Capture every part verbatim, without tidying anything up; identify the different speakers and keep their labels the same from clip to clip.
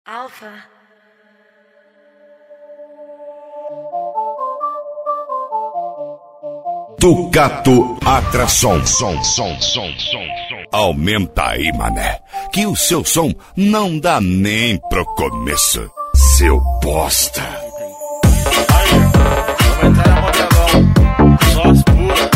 Speaker 1: Alfa.
Speaker 2: Ducato Atração. Som, som, som, som, som. Aumenta aí, mané, que o seu som não dá nem pro começo, seu bosta.
Speaker 3: Aí, vamos entrar na modelão, só as puras.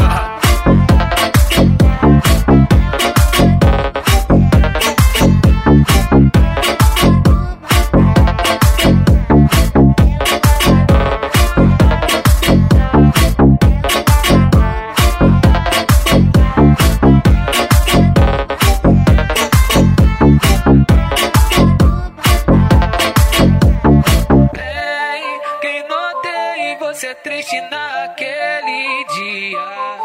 Speaker 4: Você triste naquele dia,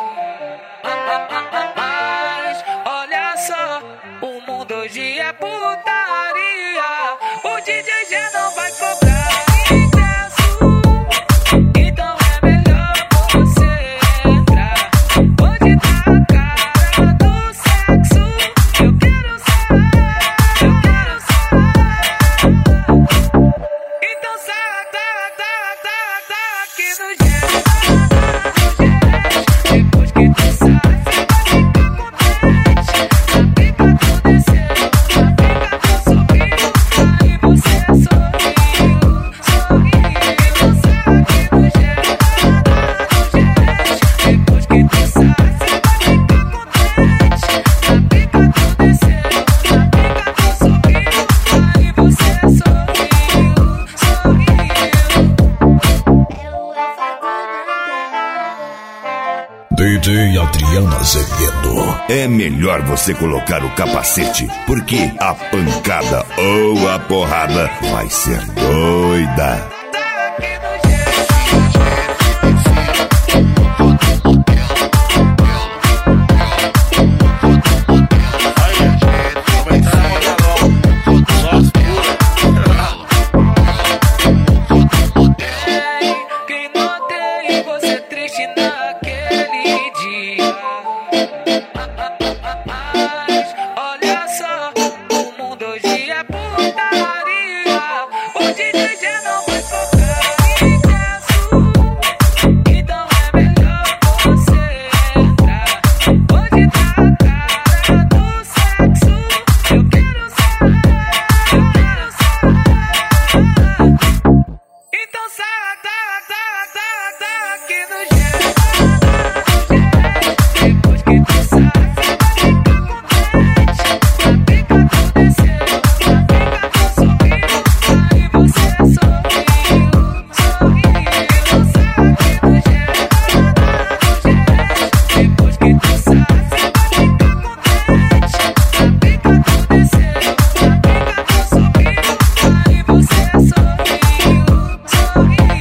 Speaker 4: mas olha só, o mundo hoje é putaria. O D J já não vai cobrar ingresso, então é melhor você entrar. Hoje tá a cara do sexo, eu quero saber, eu quero saber. Então sai, sai, sai, sai, sai aqui no jeito. Depois que tu sai, você vai ficar contente. A pica tu desceu, a pica tu subiu, aí você sorriu, sorriu. Sai aqui no jeito, depois que tu sai, você vai ficar contente. A pica tu desceu, a pica tu subiu, aí você sorriu, sorriu.
Speaker 2: D J Adriano Azevedo. É melhor você colocar o capacete, porque a pancada ou a porrada vai ser doida.
Speaker 4: Quem notei você triste naquele dia, mas olha só, o mundo hoje é putaria. O D J já não vai cobrar ingresso, então é melhor você entrar. Hoje tá a cara do sexo, eu quero saber, eu quero saber. Então sai, sai, sai, sai, sai aqui no jeito. Depois que tu sai, você vai ficar contente. A pica tu desceu, a pica tu subiu, aí você sorriu, sorriu. Sai aqui no jeito. Depois que tu sai, você vai ficar contente. A pica tu desceu, a pica tu subiu, aí você sorriu, sorriu.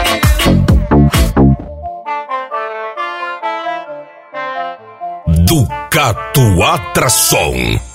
Speaker 2: Ducato Atração.